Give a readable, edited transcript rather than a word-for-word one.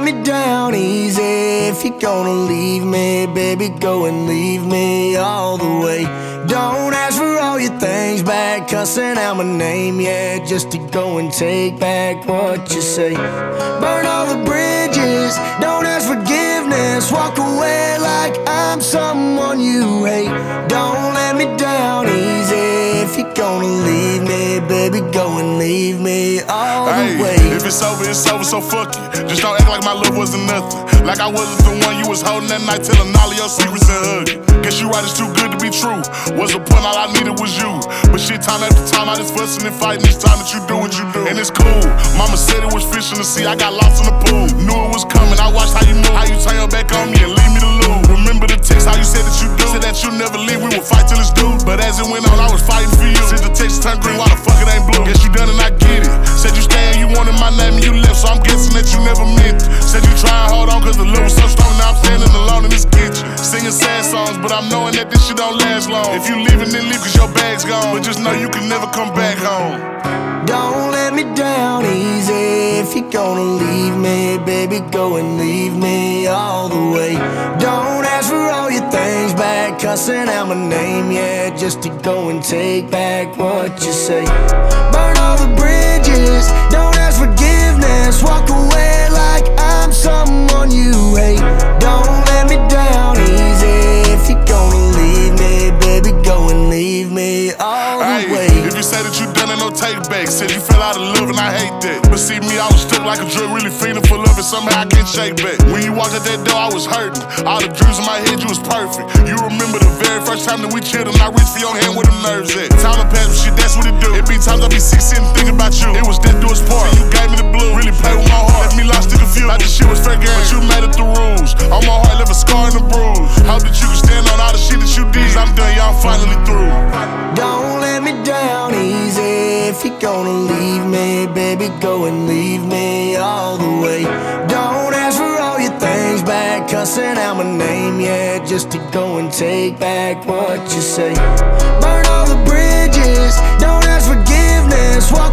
me down easy. If you're gonna leave me, baby, go and leave me all the way. Don't ask for all your things back, cussing out my name, yeah, just to go and take back what you say. Burn all the bridges, don't ask forgiveness. Walk away like I'm someone you hate. Don't let me down easy. If you're gonna leave me, baby, go and leave me all the way. If it's over, so fuck it. Just don't act like my love wasn't nothing. Like I wasn't the one you was holding that night, telling all of your secrets and hugging. Guess you right, it's too good to be true. Was a point, all I needed was you. But shit, time after time, I just fussing and fighting. Each time that you do what you do, and it's cool. Mama said it was fish in the sea, I got lost in the pool. Knew it was coming, I watched how you move, how you turn your back on me and leave me to lose. Remember the text, how you said that you do. Said that you never leave, we would fight till it's due. But as it went on, I was fighting for you. Since the text turned green, why the fuck it ain't blue? Guess you done and I get it. Said you stay and you wanted my name and you left, so I'm guessing that you never meant it. Said you try and hold on cause the love was so strong, now I'm standing alone in this kitchen. Singing sad songs, but I'm knowing that this shit don't last long. If you leaving, then leave cause your bag's gone. But just know you can never come back home. Don't let me down easy. If you're gonna leave me, baby, go and leave me all the way. Don't ask for all your things back, cussing out my name, yeah, just to go and take back what you say. Burn all the bridges, don't ask forgiveness. Walk away like I'm someone you hate. Don't let me down easy. If you're gonna leave me, baby, go and leave me all the way. If you say that you done it, no take back. Said you fell out of love and I hate that. But see me, I was stuck like a drug, really feeling for love, and somehow I can't shake back. When you walked out that door, I was hurting. All the dreams in my head, you was perfect. You remember the very first time that we chilled and I reached for your hand where them nerves at. Time to pass, but shit, that's what it do. It be times I be sick sitting thinking about you. It was death do its part. See, you gave me the blue, really played with my heart. Left me lost and confused. Like this shit was fair game, but you made it the rules. On my heart, left a scar and a bruise. Hope that you can stand on all the shit that you did. Cause I'm done, y'all finally through. Don't let me down easy. If you're gonna leave me, baby, go and leave me all the way. Don't ask for all your things back, cussing out my name, yeah, just to go and take back what you say. Burn all the bridges, don't ask forgiveness.